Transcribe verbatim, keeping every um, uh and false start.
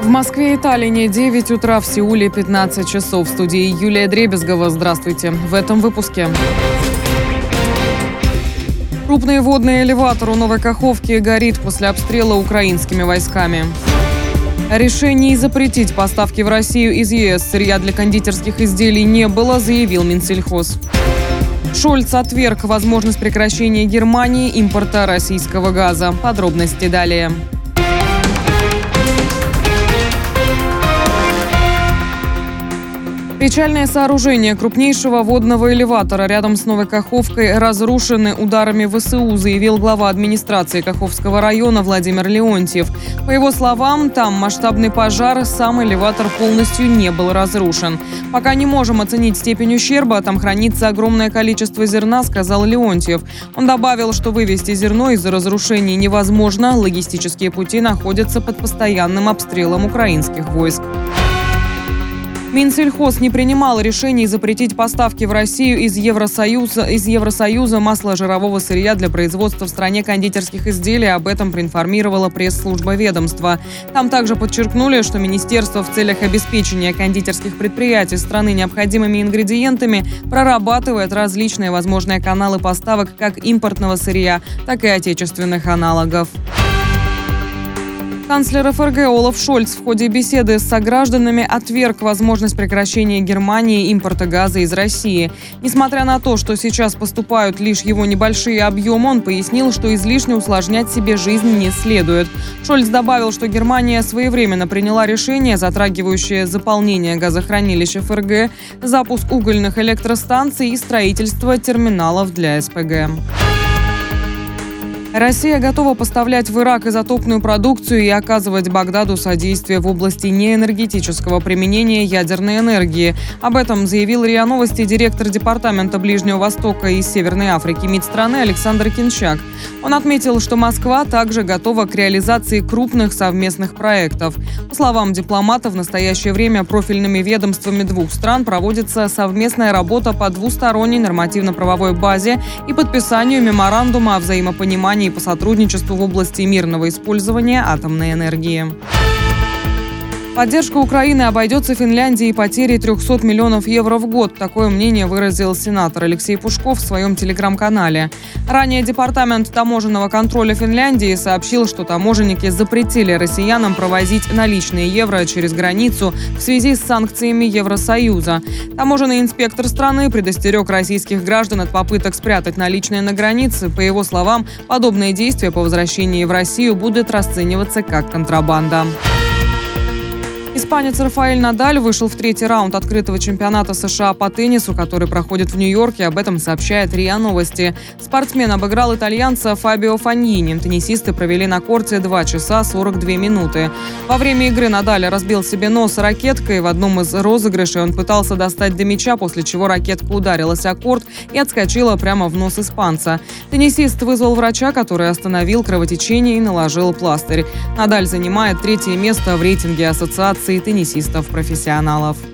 В Москве и Таллине девять утра, в Сеуле пятнадцать часов. В студии Юлия Дребезгова. Здравствуйте. В этом выпуске. Крупный водный элеватор у Новой Каховки горит после обстрела украинскими войсками. Решений запретить поставки в Россию из ЕС сырья для кондитерских изделий не было, заявил Минсельхоз. Шольц отверг возможность прекращения Германии импорта российского газа. Подробности далее. Причальные сооружения крупнейшего водного элеватора рядом с Новой Каховкой разрушены ударами ВСУ, заявил глава администрации Каховского района Владимир Леонтьев. По его словам, там масштабный пожар, сам элеватор полностью не был разрушен. Пока не можем оценить степень ущерба, там хранится огромное количество зерна, сказал Леонтьев. Он добавил, что вывезти зерно из-за разрушений невозможно, логистические пути находятся под постоянным обстрелом украинских войск. Минсельхоз не принимал решений запретить поставки в Россию из Евросоюза, из Евросоюза масла жирового сырья для производства в стране кондитерских изделий. Об этом проинформировала пресс-служба ведомства. Там также подчеркнули, что министерство в целях обеспечения кондитерских предприятий страны необходимыми ингредиентами прорабатывает различные возможные каналы поставок как импортного сырья, так и отечественных аналогов. Канцлер эф эр гэ Олаф Шольц в ходе беседы с согражданами отверг возможность прекращения Германии импорта газа из России. Несмотря на то, что сейчас поступают лишь его небольшие объемы, он пояснил, что излишне усложнять себе жизнь не следует. Шольц добавил, что Германия своевременно приняла решение, затрагивающее заполнение газохранилищ эф эр гэ, запуск угольных электростанций и строительство терминалов для эс пэ гэ. Россия готова поставлять в Ирак изотопную продукцию и оказывать Багдаду содействие в области неэнергетического применения ядерной энергии. Об этом заявил РИА Новости директор Департамента Ближнего Востока и Северной Африки МИД страны Александр Кинчак. Он отметил, что Москва также готова к реализации крупных совместных проектов. По словам дипломата, в настоящее время профильными ведомствами двух стран проводится совместная работа по двусторонней нормативно-правовой базе и подписанию меморандума о взаимопонимании и по сотрудничеству в области мирного использования атомной энергии. Поддержка Украины обойдется Финляндии потерей трехсот миллионов евро в год. Такое мнение выразил сенатор Алексей Пушков в своем телеграм-канале. Ранее Департамент таможенного контроля Финляндии сообщил, что таможенники запретили россиянам провозить наличные евро через границу в связи с санкциями Евросоюза. Таможенный инспектор страны предостерег российских граждан от попыток спрятать наличные на границе. По его словам, подобные действия по возвращении в Россию будут расцениваться как контрабанда. Испанец Рафаэль Надаль вышел в третий раунд открытого чемпионата США по теннису, который проходит в Нью-Йорке. Об этом сообщает РИА Новости. Спортсмен обыграл итальянца Фабио Фаньини. Теннисисты провели на корте два часа сорок две минуты. Во время игры Надаль разбил себе нос ракеткой. В одном из розыгрышей он пытался достать до мяча, после чего ракетка ударилась о корт и отскочила прямо в нос испанца. Теннисист вызвал врача, который остановил кровотечение и наложил пластырь. Надаль занимает третье место в рейтинге ассоциации теннисистов-профессионалов.